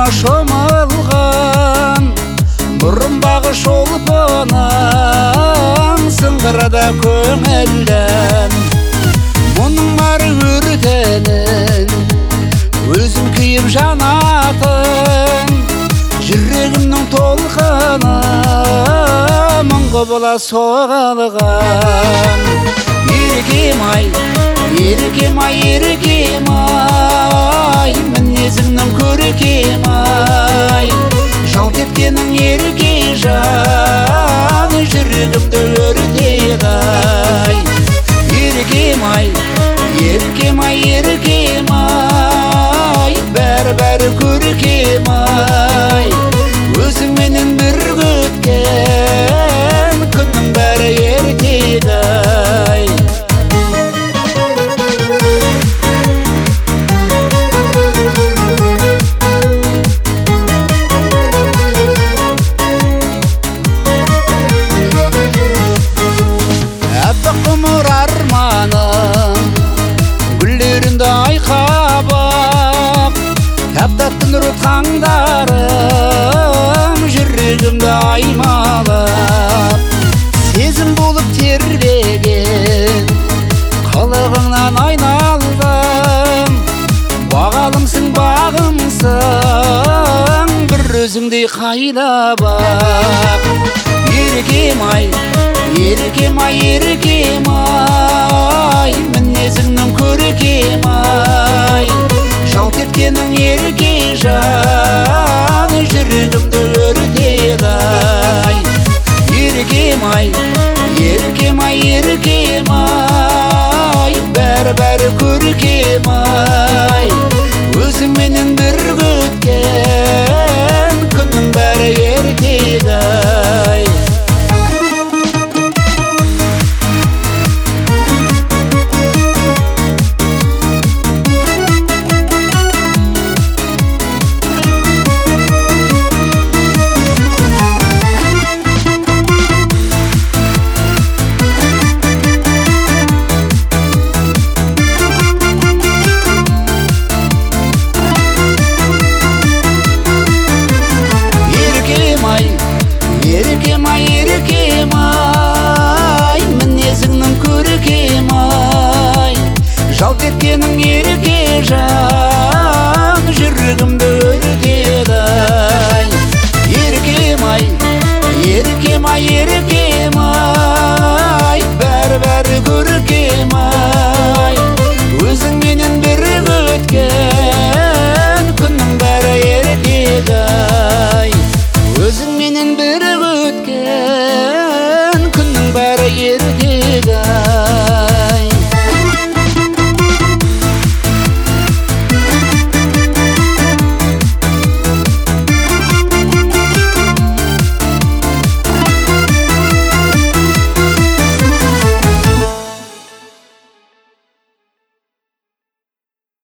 жолына шомылған бұрын бағы шолпының сыңғырада көңілден мұның бары өртенін өзім күйіп жанатын жүрегімнің толқыны мың құбыла соғылған еркем-ай, еркем-ай, еркем-ай, мінезіңнің көркем-ай, жалт еткенің еркежан жүрегімді өртеді-ай. Еркем-ай, еркем-ай, еркем-ай, бәрі көркем-ай, өзіңменен бір өткен күннің бәрі ертеді-ай. Әппақ құмыр арманым гүлдерінде айқабақ, тәп-тәтті нұр таңдарым жүрегімді аймалап, сезім болып тербеген қылығыңнан айналдым, бағалымсың бағымсың бір өзіңдей қайда-бақ. Еркем-ай, еркем-ай, еркем-ай, мінезіңнің көркем-ай, жалт еткенің еркежан жүрегімді өртеді-ай. Еркем-ай, еркем-ай, еркем-ай, бәрі көркем-ай, өзіңменен бір өткен күннің бәрі ертеді-ай. Еркем-ай, еркем-ай, мінезіңнің көркем-ай, жалт еткенің еркежан жүрегімді өртеді-ай. Еркем-ай, еркем-ай, еркем-ай, бәрі көркем-ай, өзіңменен бір өткен күннің бәрі ертеді-ай. Өзіңменен бір өткен